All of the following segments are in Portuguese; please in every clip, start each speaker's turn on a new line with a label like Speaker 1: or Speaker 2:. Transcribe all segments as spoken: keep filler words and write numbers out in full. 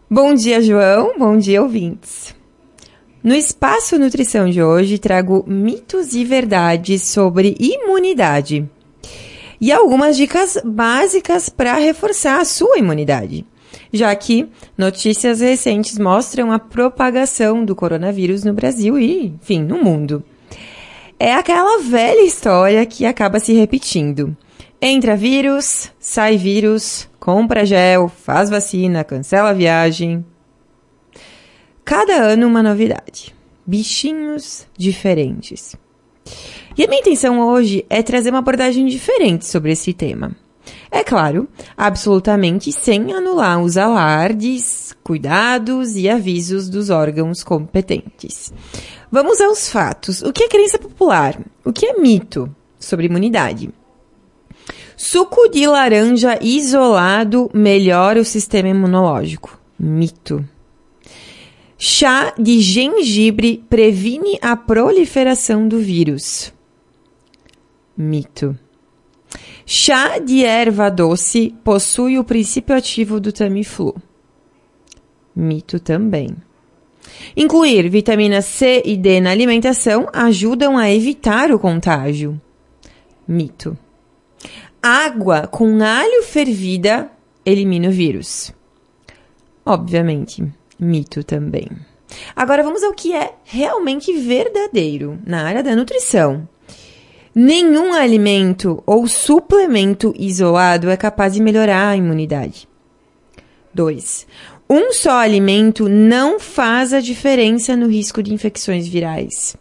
Speaker 1: Bom dia, João. Bom dia, ouvintes. No Espaço Nutrição de hoje, trago mitos e verdades sobre imunidade e algumas dicas básicas para reforçar a sua imunidade, já que notícias recentes mostram a propagação do coronavírus no Brasil e, enfim, no mundo. É aquela velha história que acaba se repetindo. Entra vírus, sai vírus, compra gel, faz vacina, cancela a viagem. Cada ano uma novidade. Bichinhos diferentes. E a minha intenção hoje é trazer uma abordagem diferente sobre esse tema. É claro, absolutamente sem anular os alardes, cuidados e avisos dos órgãos competentes. Vamos aos fatos. O que é crença popular? O que é mito sobre imunidade? Suco de laranja isolado melhora o sistema imunológico. Mito. Chá de gengibre previne a proliferação do vírus. Mito. Chá de erva doce possui o princípio ativo do Tamiflu. Mito também. Incluir vitamina C e D na alimentação ajudam a evitar o contágio. Mito. Água com alho fervida elimina o vírus. Obviamente, mito também. Agora vamos ao que é realmente verdadeiro na área da nutrição. Nenhum alimento ou suplemento isolado é capaz de melhorar a imunidade. dois. Um só alimento não faz a diferença no risco de infecções virais.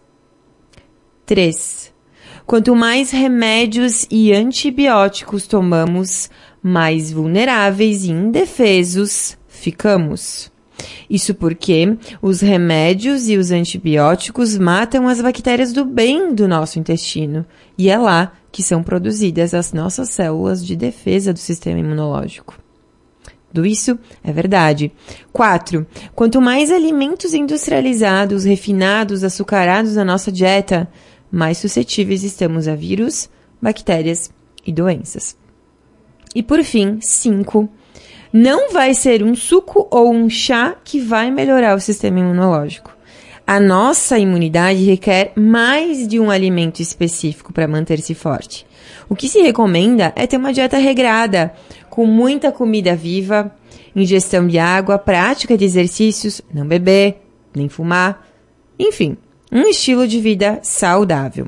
Speaker 1: três. Quanto mais remédios e antibióticos tomamos, mais vulneráveis e indefesos ficamos. Isso porque os remédios e os antibióticos matam as bactérias do bem do nosso intestino. E é lá que são produzidas as nossas células de defesa do sistema imunológico. Tudo isso é verdade. quatro. Quanto mais alimentos industrializados, refinados, açucarados na nossa dieta, mais suscetíveis estamos a vírus, bactérias e doenças. E por fim, cinco. Não vai ser um suco ou um chá que vai melhorar o sistema imunológico. A nossa imunidade requer mais de um alimento específico para manter-se forte. O que se recomenda é ter uma dieta regrada, com muita comida viva, ingestão de água, prática de exercícios, não beber, nem fumar, enfim, um estilo de vida saudável.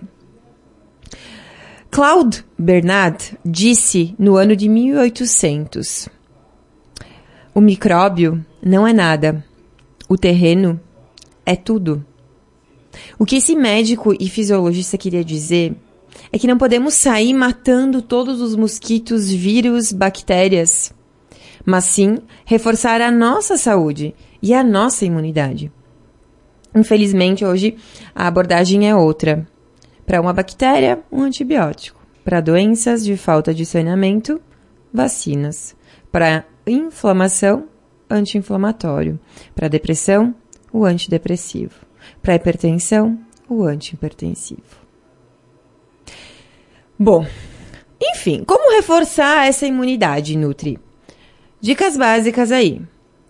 Speaker 1: Claude Bernard disse no ano de mil e oitocentos: o micróbio não é nada, o terreno é tudo. O que esse médico e fisiologista queria dizer é que não podemos sair matando todos os mosquitos, vírus, bactérias, mas sim reforçar a nossa saúde e a nossa imunidade. Infelizmente, hoje, a abordagem é outra. Para uma bactéria, um antibiótico. Para doenças de falta de saneamento, vacinas. Para inflamação, anti-inflamatório. Para depressão, o antidepressivo. Para hipertensão, o antihipertensivo. Bom, enfim, como reforçar essa imunidade, Nutri? Dicas básicas aí.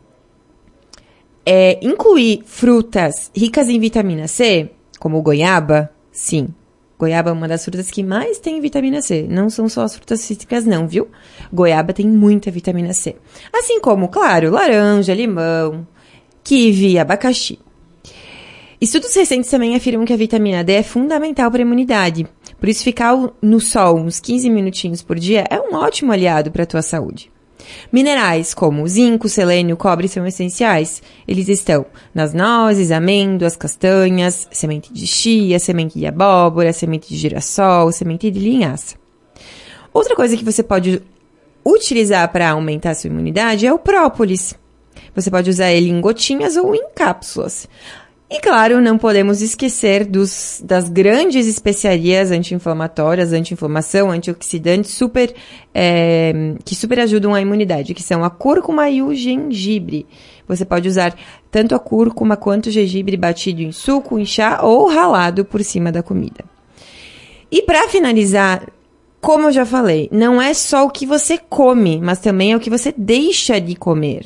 Speaker 1: É, incluir frutas ricas em vitamina C, como goiaba, sim. Goiaba é uma das frutas que mais tem vitamina C. Não são só as frutas cítricas não, viu? Goiaba tem muita vitamina C. Assim como, claro, laranja, limão, kiwi, abacaxi. Estudos recentes também afirmam que a vitamina D é fundamental para a imunidade. Por isso, ficar no sol uns quinze minutinhos por dia é um ótimo aliado para a tua saúde. Minerais como zinco, selênio, cobre são essenciais. Eles estão nas nozes, amêndoas, castanhas, semente de chia, semente de abóbora, semente de girassol, semente de linhaça. Outra coisa que você pode utilizar para aumentar a sua imunidade é o própolis. Você pode usar ele em gotinhas ou em cápsulas. E claro, não podemos esquecer dos, das grandes especiarias anti-inflamatórias, anti-inflamação, antioxidantes, super, é, que super ajudam a imunidade, que são a cúrcuma e o gengibre. Você pode usar tanto a cúrcuma quanto o gengibre batido em suco, em chá ou ralado por cima da comida. E para finalizar, como eu já falei, não é só o que você come, mas também é o que você deixa de comer.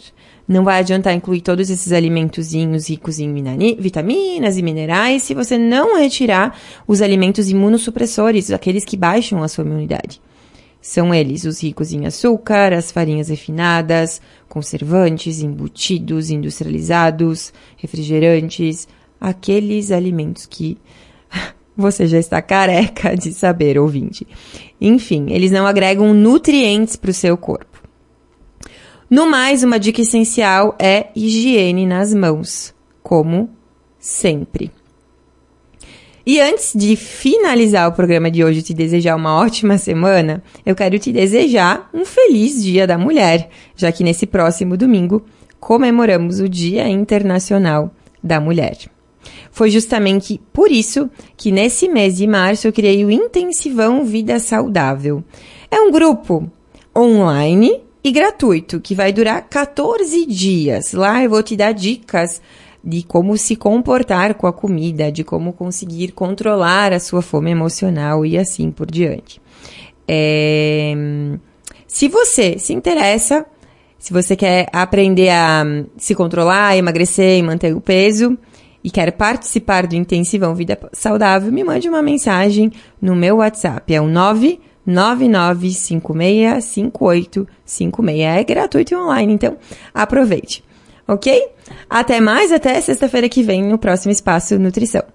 Speaker 1: Não vai adiantar incluir todos esses alimentozinhos ricos em vitaminas e minerais se você não retirar os alimentos imunossupressores, aqueles que baixam a sua imunidade. São eles os ricos em açúcar, as farinhas refinadas, conservantes, embutidos, industrializados, refrigerantes, aqueles alimentos que você já está careca de saber, ouvinte. Enfim, eles não agregam nutrientes para o seu corpo. No mais, uma dica essencial é higiene nas mãos, como sempre. E antes de finalizar o programa de hoje e te desejar uma ótima semana, eu quero te desejar um feliz Dia da Mulher, já que nesse próximo domingo comemoramos o Dia Internacional da Mulher. Foi justamente por isso que nesse mês de março eu criei o Intensivão Vida Saudável. É um grupo online e gratuito que vai durar quatorze dias. Lá eu vou te dar dicas de como se comportar com a comida, de como conseguir controlar a sua fome emocional e assim por diante. É... Se você se interessa, se você quer aprender a se controlar, emagrecer e manter o peso e quer participar do Intensivão Vida Saudável, me mande uma mensagem no meu WhatsApp. É o nove nove nove cinco seis cinco oito cinco seis. É gratuito e online, então aproveite. Ok? Até mais, até sexta-feira que vem no próximo Espaço Nutrição.